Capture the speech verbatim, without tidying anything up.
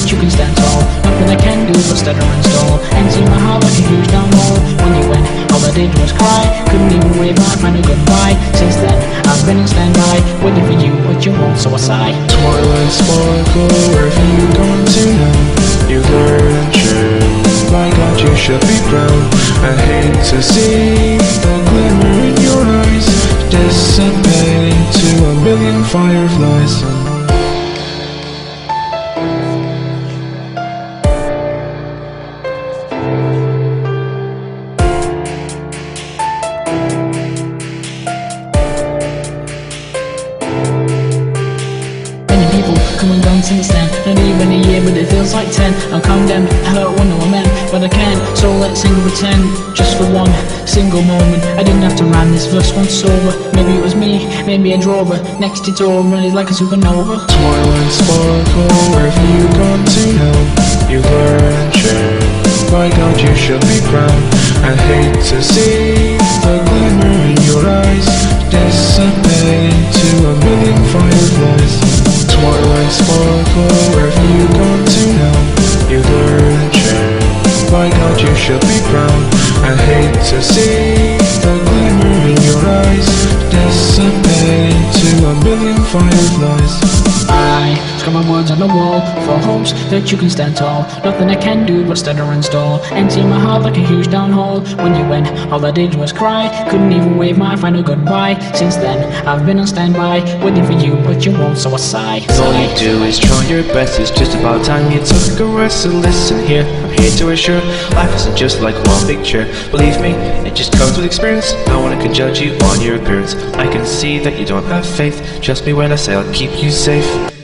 you can stand tall. Nothing I can do but stutter and stall. Empty my heart like a huge downhole. When you went, all I did was cry. Couldn't even wave my final goodbye. Since then, I've been on standby, waiting for you, but you won't, so I sigh. Twilight sparkle, where have you gone to now? You learn and change. My God, you should be proud. I hate to see the glimmer in your eyes dissipate into a million fireflies. People come and gone since then. Not even a year, but it feels like ten. I'm condemned, I hurt one of men, but I can. So let's sing pretend, just for one single moment. I didn't have to rhyme this verse once over. Maybe it was me, maybe I drove her. Next it's over, it's like a supernova. Twilight sparkle, where have you gone to now? You learn and change. My God, you should be proud. I hate to see the glimmer in your eyes dissipate into a million fireflies. Twilight sparkle, where have you gone to now? You learn and change. My God, you should be proud. I hate to see the glimmer in your eyes dissipate into a million fireflies. I scribble my words on the wall for hopes that you can stand tall. Nothing I can do but stutter and stall. Empty my heart like a huge downhole. When you went, all I did was cry. Couldn't even wave my final goodbye. Since then, I've been on standby, waiting for you, but you won't, so I sigh. All you do is try your best. It's just about time you took a rest. So listen here, I'm here to assure life isn't just like one big chair. Believe me, it just comes with experience. No one can judge you on your appearance. I can see that you don't have faith. Trust me when I say I'll keep you safe.